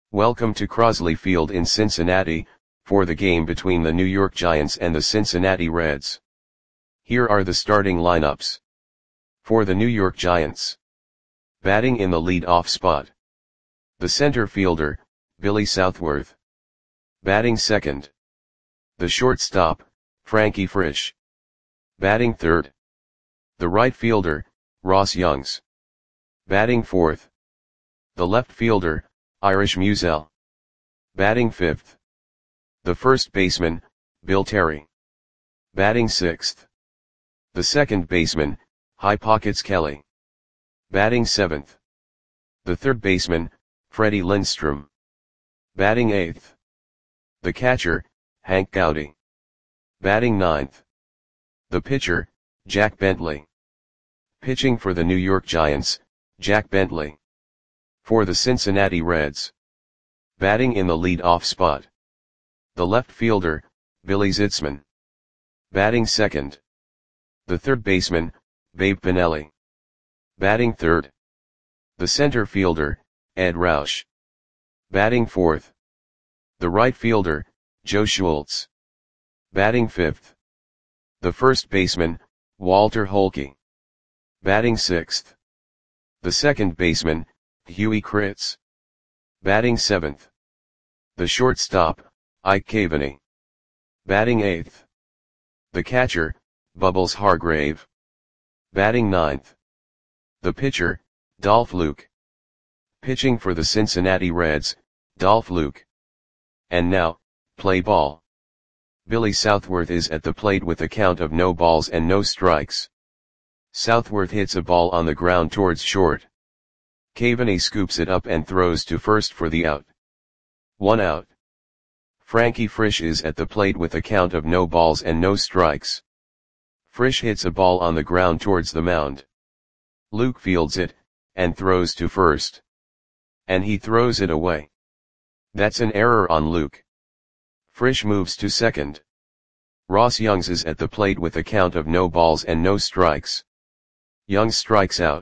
Welcome to Crosley Field in Cincinnati, for the game between the New York Giants and the Cincinnati Reds. Here are the starting lineups. For the New York Giants. Batting in the lead-off spot. The center fielder, Billy Southworth. Batting second. The shortstop, Frankie Frisch. Batting third. The right fielder, Ross Youngs. Batting fourth. The left fielder, Irish Musial. Batting fifth. The first baseman, Bill Terry. Batting sixth. The second baseman, High Pockets Kelly. Batting seventh. The third baseman, Freddie Lindstrom. Batting eighth. The catcher, Hank Gowdy. Batting ninth. The pitcher, Jack Bentley. Pitching for the New York Giants, Jack Bentley. For the Cincinnati Reds. Batting in the lead-off spot. The left fielder, Billy Zitzman. Batting second. The third baseman, Babe Pinelli. Batting third. The center fielder, Ed Roush. Batting fourth. The right fielder, Joe Schultz. Batting fifth. The first baseman, Walter Holke. Batting sixth. The second baseman, Huey Kritz. Batting seventh. The shortstop, Ike Cavaney. Batting eighth. The catcher, Bubbles Hargrave. Batting ninth. The pitcher, Dolph Luke. Pitching for the Cincinnati Reds, Dolph Luke. And now, play ball. Billy Southworth is at the plate with a count of no balls and no strikes. Southworth hits a ball on the ground towards short. Cavaney scoops it up and throws to first for the out. 1 out. Frankie Frisch is at the plate with a count of no balls and no strikes. Frisch hits a ball on the ground towards the mound. Luke fields it, and throws to first. And he throws it away. That's an error on Luke. Frisch moves to second. Ross Youngs is at the plate with a count of no balls and no strikes. Youngs strikes out.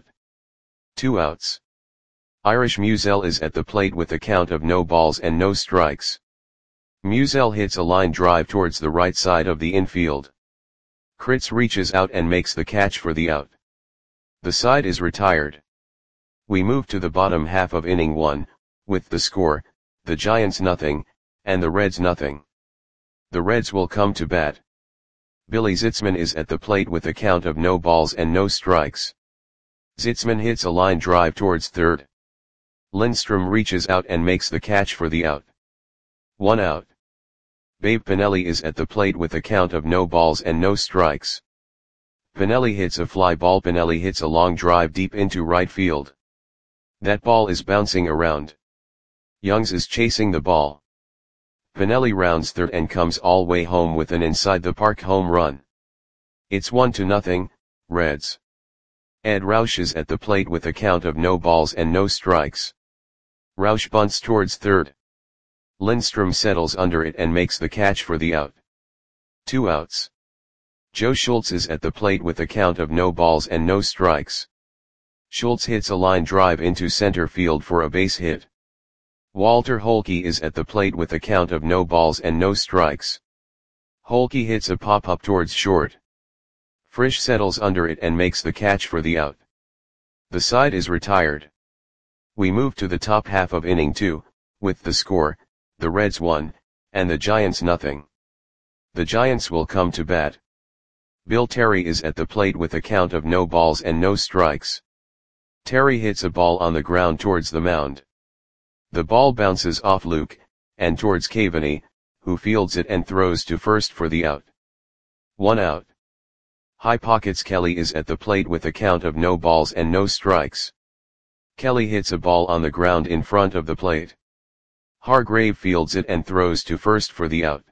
2 outs. Irish Musial is at the plate with a count of no balls and no strikes. Musial hits a line drive towards the right side of the infield. Kritz reaches out and makes the catch for the out. The side is retired. We move to the bottom half of inning 1, with the score, the Giants nothing, and the Reds nothing. The Reds will come to bat. Billy Zitzman is at the plate with a count of no balls and no strikes. Zitzman hits a line drive towards third. Lindstrom reaches out and makes the catch for the out. 1 out. Babe Pinelli is at the plate with a count of no balls and no strikes. Pinelli hits a fly ball. Pinelli hits a long drive deep into right field. That ball is bouncing around. Youngs is chasing the ball. Pinelli rounds third and comes all way home with an inside the park home run. It's 1-0, Reds. Ed Roush is at the plate with a count of no balls and no strikes. Roush bunts towards third. Lindstrom settles under it and makes the catch for the out. 2 outs. Joe Schultz is at the plate with a count of no balls and no strikes. Schultz hits a line drive into center field for a base hit. Walter Holke is at the plate with a count of no balls and no strikes. Holke hits a pop-up towards short. Frisch settles under it and makes the catch for the out. The side is retired. We move to the top half of inning 2, with the score, the Reds 1, and the Giants nothing. The Giants will come to bat. Bill Terry is at the plate with a count of no balls and no strikes. Terry hits a ball on the ground towards the mound. The ball bounces off Luke, and towards Cavaney, who fields it and throws to first for the out. 1 out. High Pockets Kelly is at the plate with a count of no balls and no strikes. Kelly hits a ball on the ground in front of the plate. Hargrave fields it and throws to first for the out.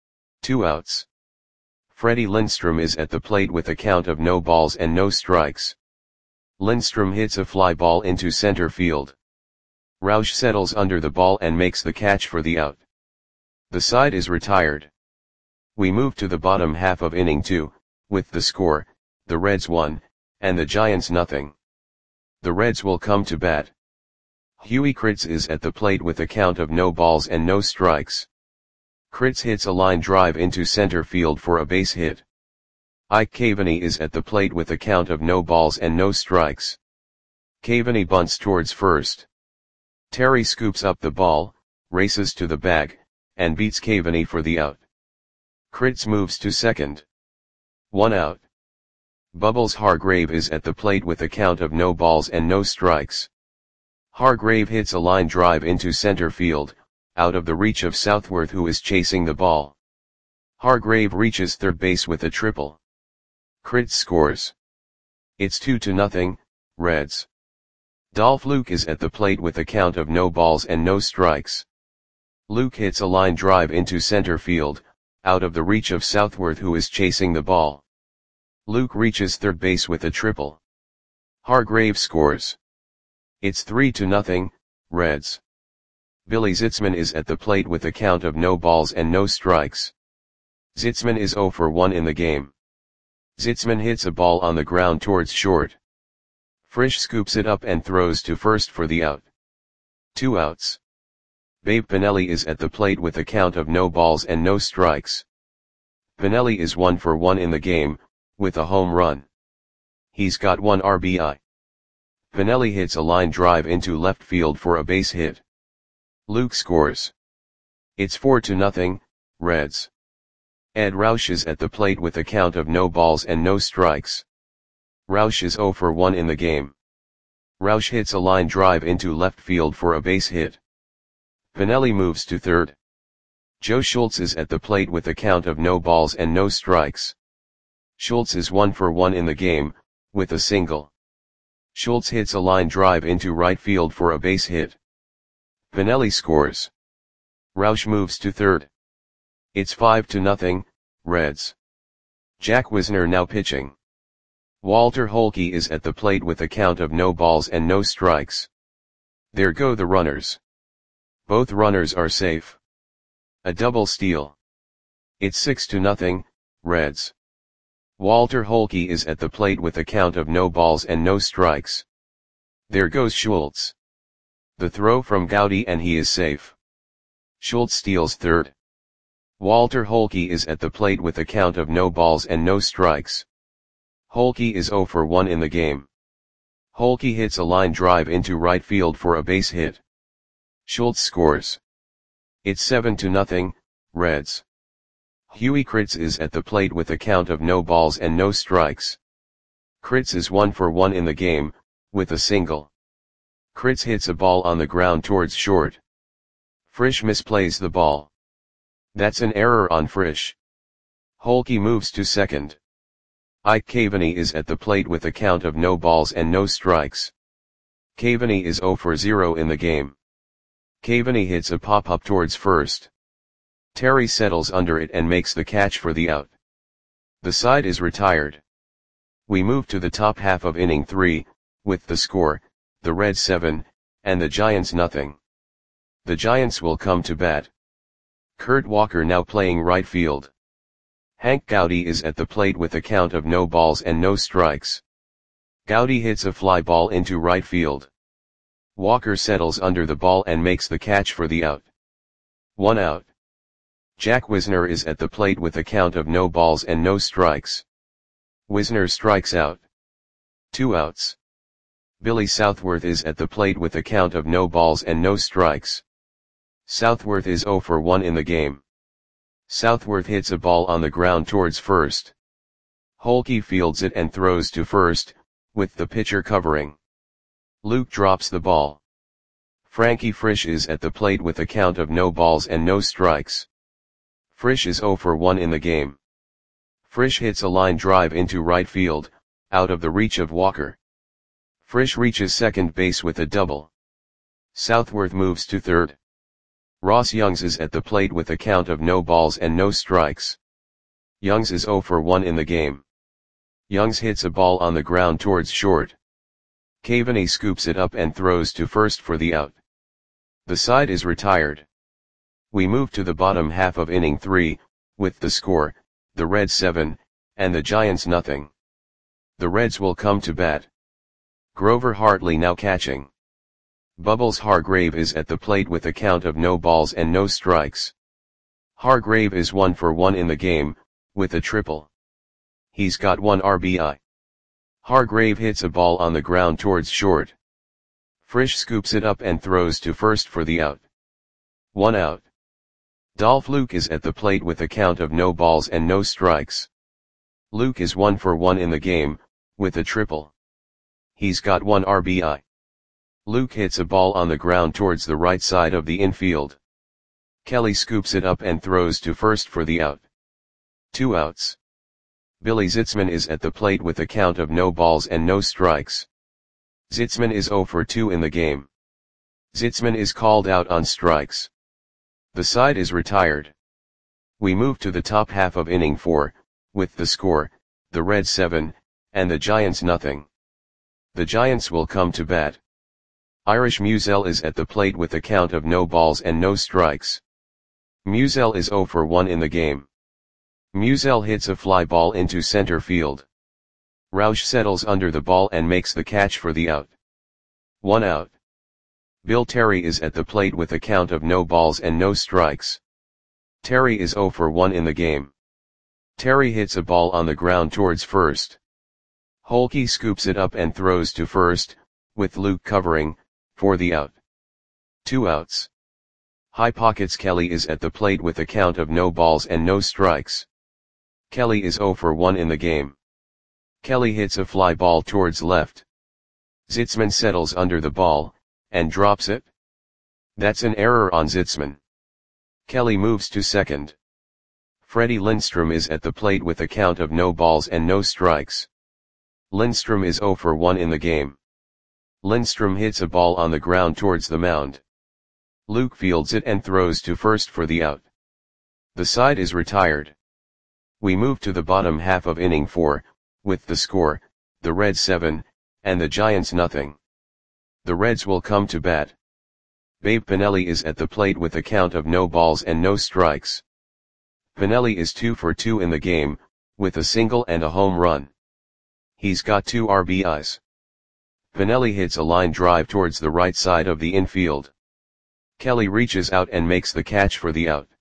2 outs. Freddie Lindstrom is at the plate with a count of no balls and no strikes. Lindstrom hits a fly ball into center field. Roush settles under the ball and makes the catch for the out. The side is retired. We move to the bottom half of inning 2, with the score, the Reds 1, and the Giants nothing. The Reds will come to bat. Huey Kritz is at the plate with a count of no balls and no strikes. Kritz hits a line drive into center field for a base hit. Ike Caveney is at the plate with a count of no balls and no strikes. Caveney bunts towards first. Terry scoops up the ball, races to the bag, and beats Caveney for the out. Kritz moves to second. 1 out. Bubbles Hargrave is at the plate with a count of no balls and no strikes. Hargrave hits a line drive into center field, out of the reach of Southworth, who is chasing the ball. Hargrave reaches third base with a triple. Kritz scores. It's 2-0, Reds. Dolph Luke is at the plate with a count of no balls and no strikes. Luke hits a line drive into center field, out of the reach of Southworth, who is chasing the ball. Luke reaches third base with a triple. Hargrave scores. It's 3-0, Reds. Billy Zitzman is at the plate with a count of no balls and no strikes. Zitzman is 0 for 1 in the game. Zitzman hits a ball on the ground towards short. Frisch scoops it up and throws to first for the out. 2 outs. Babe Pinelli is at the plate with a count of no balls and no strikes. Pinelli is 1 for 1 in the game, with a home run. He's got 1 RBI. Pinelli hits a line drive into left field for a base hit. Luke scores. It's 4-0, Reds. Ed Roush is at the plate with a count of no balls and no strikes. Roush is 0 for 1 in the game. Roush hits a line drive into left field for a base hit. Pinelli moves to third. Joe Schultz is at the plate with a count of no balls and no strikes. Schultz is 1 for 1 in the game, with a single. Schultz hits a line drive into right field for a base hit. Pinelli scores. Roush moves to third. It's 5-0, Reds. Jack Wisner now pitching. Walter Holke is at the plate with a count of no balls and no strikes. There go the runners. Both runners are safe. A double steal. It's 6-0, Reds. Walter Holke is at the plate with a count of no balls and no strikes. There goes Schultz. The throw from Gowdy and he is safe. Schultz steals third. Walter Holke is at the plate with a count of no balls and no strikes. Holke is 0 for 1 in the game. Holke hits a line drive into right field for a base hit. Schultz scores. It's 7-0, Reds. Huey Kritz is at the plate with a count of no balls and no strikes. Kritz is 1 for 1 in the game, with a single. Kritz hits a ball on the ground towards short. Frisch misplays the ball. That's an error on Frisch. Holke moves to second. Ike Caveney is at the plate with a count of no balls and no strikes. Caveney is 0 for 0 in the game. Caveney hits a pop-up towards first. Terry settles under it and makes the catch for the out. The side is retired. We move to the top half of inning 3, with the score, the Reds 7, and the Giants nothing. The Giants will come to bat. Kurt Walker now playing right field. Hank Gowdy is at the plate with a count of no balls and no strikes. Gowdy hits a fly ball into right field. Walker settles under the ball and makes the catch for the out. 1 out. Jack Wisner is at the plate with a count of no balls and no strikes. Wisner strikes out. 2 outs. Billy Southworth is at the plate with a count of no balls and no strikes. Southworth is 0 for 1 in the game. Southworth hits a ball on the ground towards first. Holke fields it and throws to first, with the pitcher covering. Luke drops the ball. Frankie Frisch is at the plate with a count of no balls and no strikes. Frisch is 0 for 1 in the game. Frisch hits a line drive into right field, out of the reach of Walker. Frisch reaches second base with a double. Southworth moves to third. Ross Youngs is at the plate with a count of no balls and no strikes. Youngs is 0 for 1 in the game. Youngs hits a ball on the ground towards short. Caveney scoops it up and throws to first for the out. The side is retired. We move to the bottom half of inning 3, with the score, the Reds 7, and the Giants nothing. The Reds will come to bat. Grover Hartley now catching. Bubbles Hargrave is at the plate with a count of no balls and no strikes. Hargrave is 1 for 1 in the game, with a triple. He's got 1 RBI. Hargrave hits a ball on the ground towards short. Frisch scoops it up and throws to first for the out. 1 out. Dolph Luke is at the plate with a count of no balls and no strikes. Luke is 1 for 1 in the game, with a triple. He's got 1 RBI. Luke hits a ball on the ground towards the right side of the infield. Kelly scoops it up and throws to first for the out. 2 outs. Billy Zitzman is at the plate with a count of no balls and no strikes. Zitzman is 0 for 2 in the game. Zitzman is called out on strikes. The side is retired. We move to the top half of inning 4, with the score, the Reds 7, and the Giants nothing. The Giants will come to bat. Irish Musial is at the plate with a count of no balls and no strikes. Musial is 0 for 1 in the game. Musial hits a fly ball into center field. Rausch settles under the ball and makes the catch for the out. 1 out. Bill Terry is at the plate with a count of no balls and no strikes. Terry is 0 for 1 in the game. Terry hits a ball on the ground towards first. Holke scoops it up and throws to first, with Luke covering, for the out. 2 outs. High Pockets Kelly is at the plate with a count of no balls and no strikes. Kelly is 0 for 1 in the game. Kelly hits a fly ball towards left. Zitzman settles under the ball, and drops it. That's an error on Zitzman. Kelly moves to second. Freddie Lindstrom is at the plate with a count of no balls and no strikes. Lindstrom is 0 for 1 in the game. Lindstrom hits a ball on the ground towards the mound. Luke fields it and throws to first for the out. The side is retired. We move to the bottom half of inning 4, with the score, the Reds 7, and the Giants nothing. The Reds will come to bat. Babe Pinelli is at the plate with a count of no balls and no strikes. Pinelli is 2 for 2 in the game, with a single and a home run. He's got 2 RBIs. Pinelli hits a line drive towards the right side of the infield. Kelly reaches out and makes the catch for the out.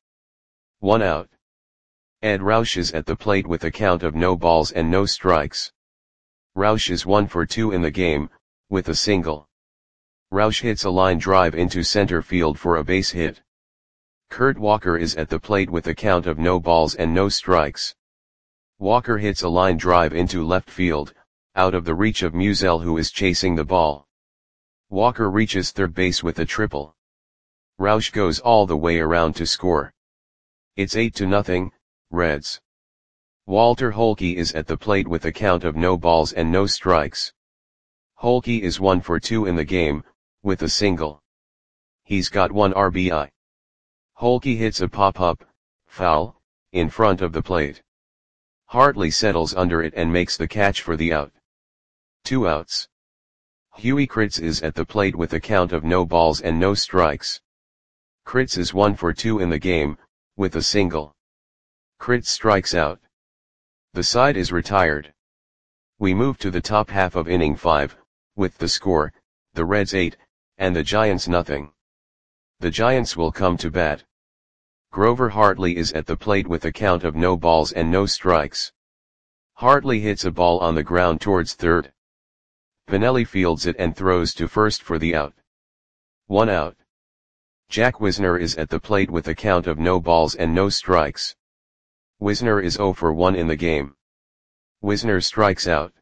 1 out. Ed Rausch is at the plate with a count of no balls and no strikes. Rausch is 1 for 2 in the game, with a single. Rausch hits a line drive into center field for a base hit. Kurt Walker is at the plate with a count of no balls and no strikes. Walker hits a line drive into left field, out of the reach of Musial who is chasing the ball. Walker reaches third base with a triple. Rausch goes all the way around to score. It's 8-0, Reds. Walter Holke is at the plate with a count of no balls and no strikes. Holke is 1 for 2 in the game, with a single. He's got 1 RBI. Holke hits a pop-up, foul, in front of the plate. Hartley settles under it and makes the catch for the out. 2 outs. Huey Kritz is at the plate with a count of no balls and no strikes. Kritz is 1 for 2 in the game, with a single. Kritz strikes out. The side is retired. We move to the top half of inning 5, with the score, the Reds 8, and the Giants nothing. The Giants will come to bat. Grover Hartley is at the plate with a count of no balls and no strikes. Hartley hits a ball on the ground towards third. Pinelli fields it and throws to first for the out. 1 out. Jack Wisner is at the plate with a count of no balls and no strikes. Wisner is 0 for 1 in the game. Wisner strikes out.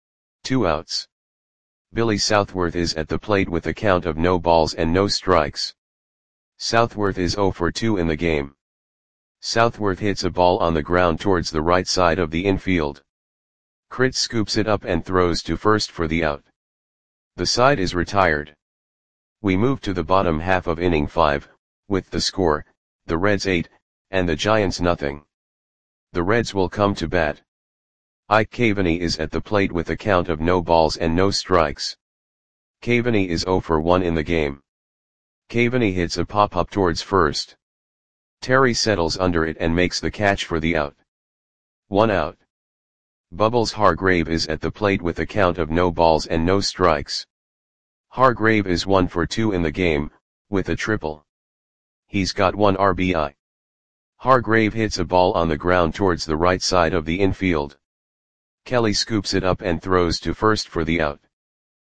2 outs. Billy Southworth is at the plate with a count of no balls and no strikes. Southworth is 0 for 2 in the game. Southworth hits a ball on the ground towards the right side of the infield. Kritz scoops it up and throws to first for the out. The side is retired. We move to the bottom half of inning 5, with the score, the Reds 8, and the Giants nothing. The Reds will come to bat. Ike Caveney is at the plate with a count of no balls and no strikes. Caveney is 0 for 1 in the game. Caveney hits a pop-up towards first. Terry settles under it and makes the catch for the out. 1 out. Bubbles Hargrave is at the plate with a count of no balls and no strikes. Hargrave is 1 for 2 in the game, with a triple. He's got 1 RBI. Hargrave hits a ball on the ground towards the right side of the infield. Kelly scoops it up and throws to first for the out.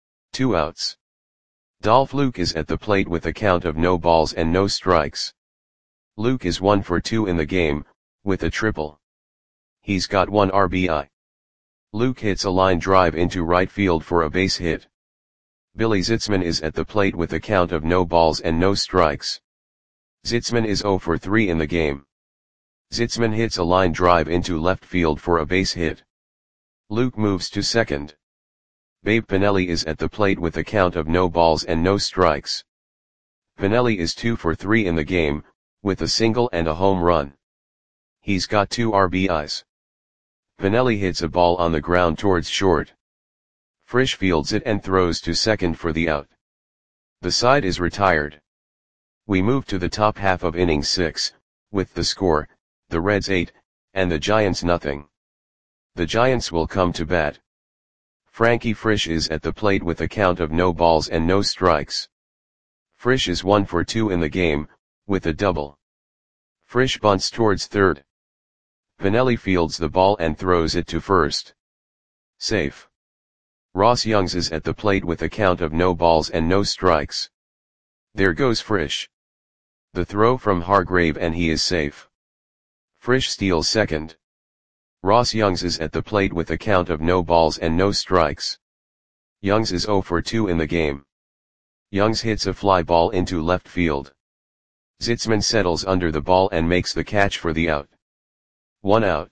2 outs. Dolph Luke is at the plate with a count of no balls and no strikes. Luke is 1 for 2 in the game, with a triple. He's got 1 RBI. Luke hits a line drive into right field for a base hit. Billy Zitzman is at the plate with a count of no balls and no strikes. Zitzman is 0 for 3 in the game. Zitzman hits a line drive into left field for a base hit. Luke moves to second. Babe Pinelli is at the plate with a count of no balls and no strikes. Pinelli is 2 for 3 in the game, with a single and a home run. He's got 2 RBIs. Pinelli hits a ball on the ground towards short. Frisch fields it and throws to second for the out. The side is retired. We move to the top half of inning 6, with the score, the Reds 8, and the Giants nothing. The Giants will come to bat. Frankie Frisch is at the plate with a count of no balls and no strikes. Frisch is 1 for 2 in the game, with a double. Frisch bunts towards third. Pinelli fields the ball and throws it to first. Safe. Ross Youngs is at the plate with a count of no balls and no strikes. There goes Frisch. The throw from Hargrave and he is safe. Frisch steals second. Ross Youngs is at the plate with a count of no balls and no strikes. Youngs is 0 for 2 in the game. Youngs hits a fly ball into left field. Zitzman settles under the ball and makes the catch for the out. 1 out.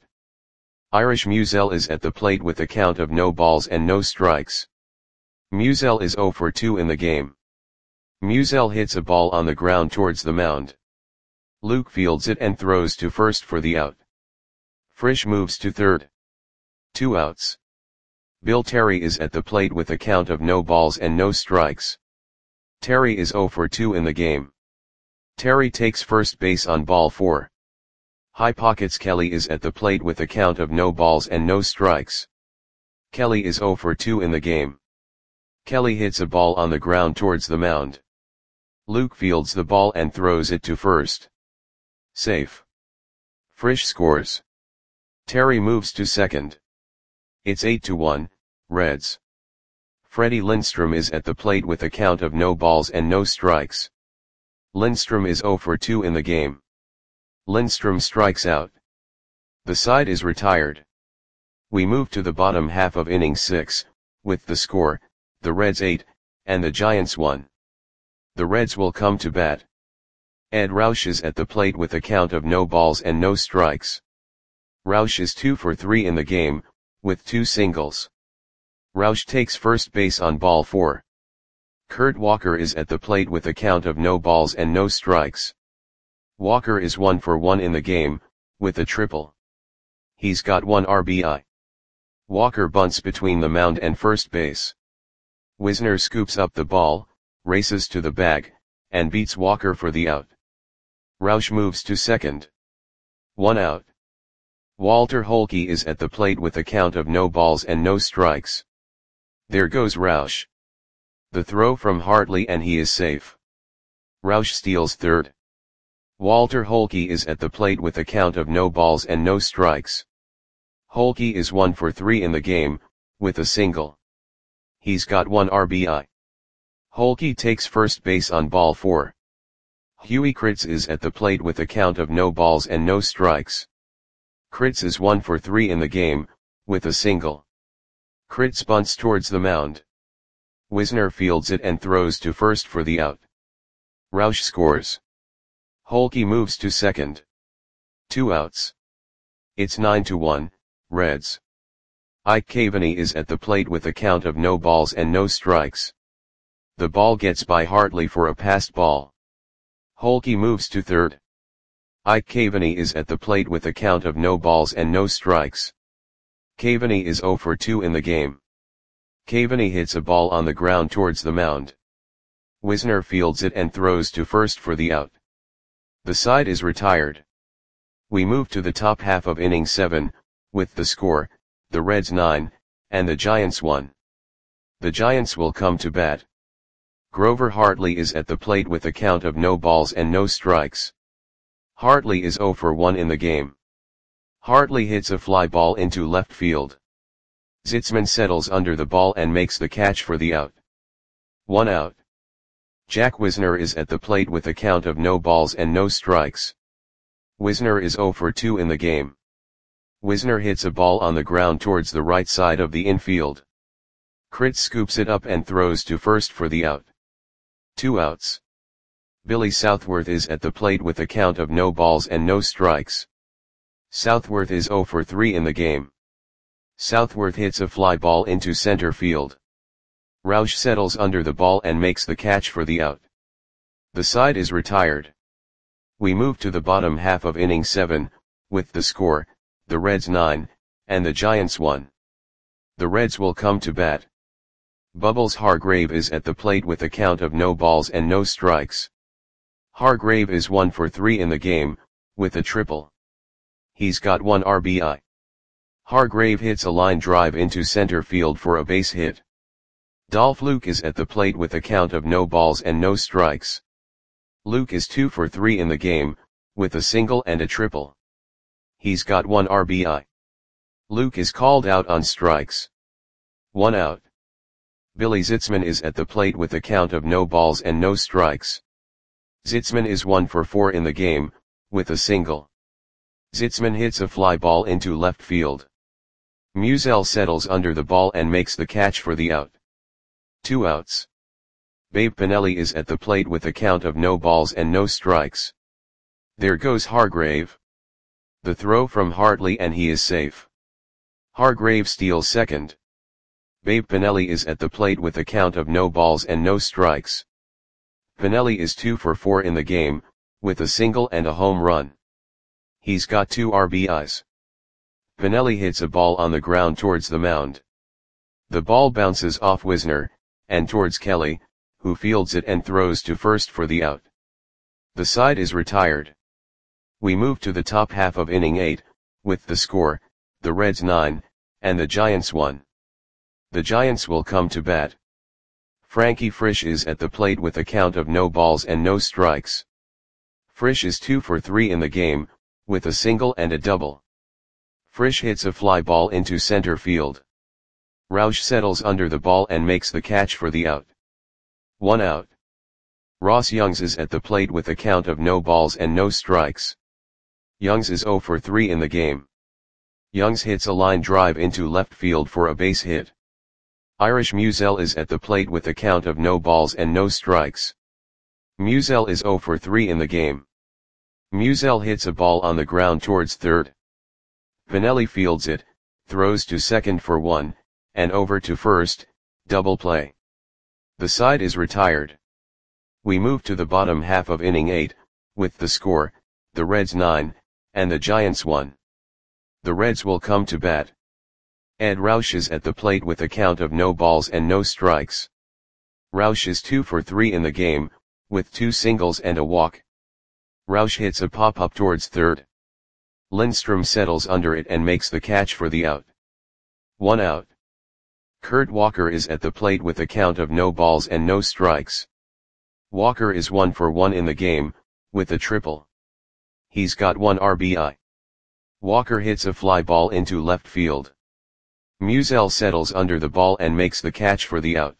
Irish Musial is at the plate with a count of no balls and no strikes. Musial is 0 for 2 in the game. Musial hits a ball on the ground towards the mound. Luke fields it and throws to first for the out. Frisch moves to third. 2 outs. Bill Terry is at the plate with a count of no balls and no strikes. Terry is 0 for 2 in the game. Terry takes first base on ball 4. High pockets Kelly is at the plate with a count of no balls and no strikes. Kelly is 0 for 2 in the game. Kelly hits a ball on the ground towards the mound. Luke fields the ball and throws it to first. Safe. Frisch scores. Terry moves to second. It's 8-1, Reds. Freddie Lindstrom is at the plate with a count of no balls and no strikes. Lindstrom is 0 for 2 in the game. Lindstrom strikes out. The side is retired. We move to the bottom half of inning 6, with the score, the Reds 8, and the Giants 1. The Reds will come to bat. Ed Roush is at the plate with a count of no balls and no strikes. Roush is 2 for 3 in the game, with 2 singles. Roush takes first base on ball 4. Kurt Walker is at the plate with a count of no balls and no strikes. Walker is 1 for 1 in the game, with a triple. He's got 1 RBI. Walker bunts between the mound and first base. Wisner scoops up the ball, races to the bag, and beats Walker for the out. Roush moves to second. 1 out. Walter Holke is at the plate with a count of no balls and no strikes. There goes Roush. The throw from Hartley and he is safe. Roush steals third. Walter Holke is at the plate with a count of no balls and no strikes. Holke is 1 for 3 in the game, with a single. He's got 1 RBI. Holke takes first base on ball 4. Huey Kritz is at the plate with a count of no balls and no strikes. Kritz is 1 for 3 in the game, with a single. Kritz bunts towards the mound. Wisner fields it and throws to first for the out. Roush scores. Holke moves to second. 2 outs. It's 9-1, Reds. Ike Caveney is at the plate with a count of no balls and no strikes. The ball gets by Hartley for a passed ball. Holke moves to third. Ike Caveney is at the plate with a count of no balls and no strikes. Caveney is 0 for 2 in the game. Caveney hits a ball on the ground towards the mound. Wisner fields it and throws to first for the out. The side is retired. We move to the top half of inning 7, with the score, the Reds 9, and the Giants 1. The Giants will come to bat. Grover Hartley is at the plate with a count of no balls and no strikes. Hartley is 0 for 1 in the game. Hartley hits a fly ball into left field. Zitzman settles under the ball and makes the catch for the out. 1 out. Jack Wisner is at the plate with a count of no balls and no strikes. Wisner is 0 for 2 in the game. Wisner hits a ball on the ground towards the right side of the infield. Kritz scoops it up and throws to first for the out. 2 outs. Billy Southworth is at the plate with a count of no balls and no strikes. Southworth is 0 for 3 in the game. Southworth hits a fly ball into center field. Rausch settles under the ball and makes the catch for the out. The side is retired. We move to the bottom half of inning 7, with the score, the Reds 9, and the Giants 1. The Reds will come to bat. Bubbles Hargrave is at the plate with a count of no balls and no strikes. Hargrave is 1 for 3 in the game, with a triple. He's got 1 RBI. Hargrave hits a line drive into center field for a base hit. Dolph Luke is at the plate with a count of no balls and no strikes. Luke is 2 for 3 in the game, with a single and a triple. He's got 1 RBI. Luke is called out on strikes. 1 out. Billy Zitzman is at the plate with a count of no balls and no strikes. Zitzman is 1 for 4 in the game, with a single. Zitzman hits a fly ball into left field. Musial settles under the ball and makes the catch for the out. 2 outs. Babe Pinelli is at the plate with a count of no balls and no strikes. There goes Hargrave. The throw from Hartley and he is safe. Hargrave steals second. Babe Pinelli is at the plate with a count of no balls and no strikes. Pinelli is 2 for 4 in the game, with a single and a home run. He's got 2 RBIs. Pinelli hits a ball on the ground towards the mound. The ball bounces off Wisner, and towards Kelly, who fields it and throws to first for the out. The side is retired. We move to the top half of inning 8, with the score, the Reds 9, and the Giants 1. The Giants will come to bat. Frankie Frisch is at the plate with a count of no balls and no strikes. Frisch is 2 for 3 in the game, with a single and a double. Frisch hits a fly ball into center field. Rausch settles under the ball and makes the catch for the out. 1 out. Ross Youngs is at the plate with a count of no balls and no strikes. Youngs is 0 for 3 in the game. Youngs hits a line drive into left field for a base hit. Irish Musial is at the plate with a count of no balls and no strikes. Musial is 0 for 3 in the game. Musial hits a ball on the ground towards third. Pinelli fields it, throws to second for 1, and over to first, double play. The side is retired. We move to the bottom half of inning 8, with the score, the Reds 9, and the Giants 1. The Reds will come to bat. Ed Rausch is at the plate with a count of no balls and no strikes. Rausch is 2 for 3 in the game, with 2 singles and a walk. Rausch hits a pop-up towards third. Lindstrom settles under it and makes the catch for the out. 1 out. Kurt Walker is at the plate with a count of no balls and no strikes. Walker is 1 for 1 in the game, with a triple. He's got 1 RBI. Walker hits a fly ball into left field. Musial settles under the ball and makes the catch for the out.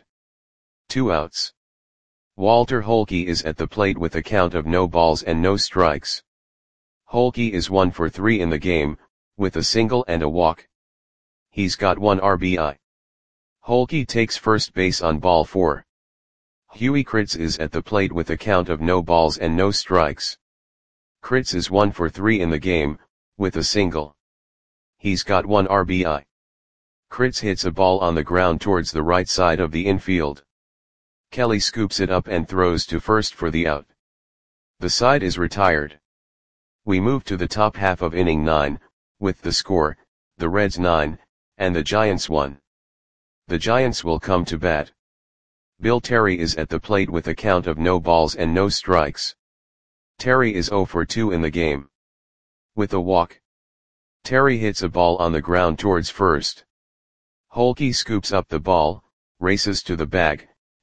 2 outs. Walter Holke is at the plate with a count of no balls and no strikes. Holke is 1 for 3 in the game, with a single and a walk. He's got 1 RBI. Holke takes first base on ball 4. Huey Kritz is at the plate with a count of no balls and no strikes. Kritz is 1 for 3 in the game, with a single. He's got 1 RBI. Kritz hits a ball on the ground towards the right side of the infield. Kelly scoops it up and throws to first for the out. The side is retired. We move to the top half of inning 9, with the score, the Reds 9, and the Giants 1. The Giants will come to bat. Bill Terry is at the plate with a count of no balls and no strikes. Terry is 0 for 2 in the game. With a walk. Terry hits a ball on the ground towards first. Holke scoops up the ball, races to the bag,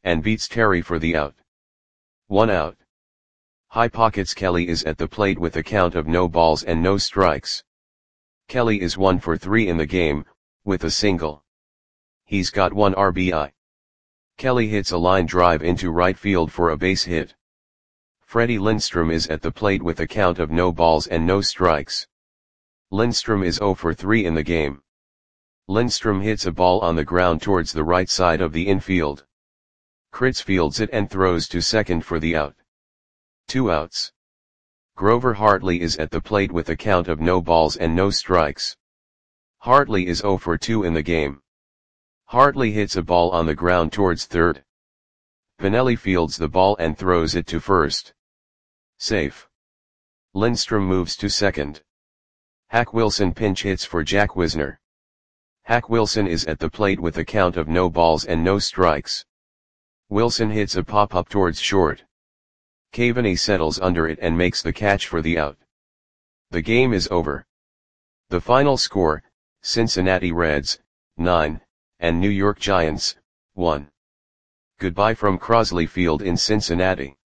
and beats Terry for the out. 1 out. High pockets. Kelly is at the plate with a count of no balls and no strikes. Kelly is 1 for 3 in the game, with a single. He's got 1 RBI. Kelly hits a line drive into right field for a base hit. Freddie Lindstrom is at the plate with a count of no balls and no strikes. Lindstrom is 0 for 3 in the game. Lindstrom hits a ball on the ground towards the right side of the infield. Kritz fields it and throws to second for the out. 2 outs. Grover Hartley is at the plate with a count of no balls and no strikes. Hartley is 0 for 2 in the game. Hartley hits a ball on the ground towards third. Pinelli fields the ball and throws it to first. Safe. Lindstrom moves to second. Hack Wilson pinch hits for Jack Wisner. Hack Wilson is at the plate with a count of no balls and no strikes. Wilson hits a pop-up towards short. Cavaney settles under it and makes the catch for the out. The game is over. The final score, Cincinnati Reds, 9, and New York Giants, 1. Goodbye from Crosley Field in Cincinnati.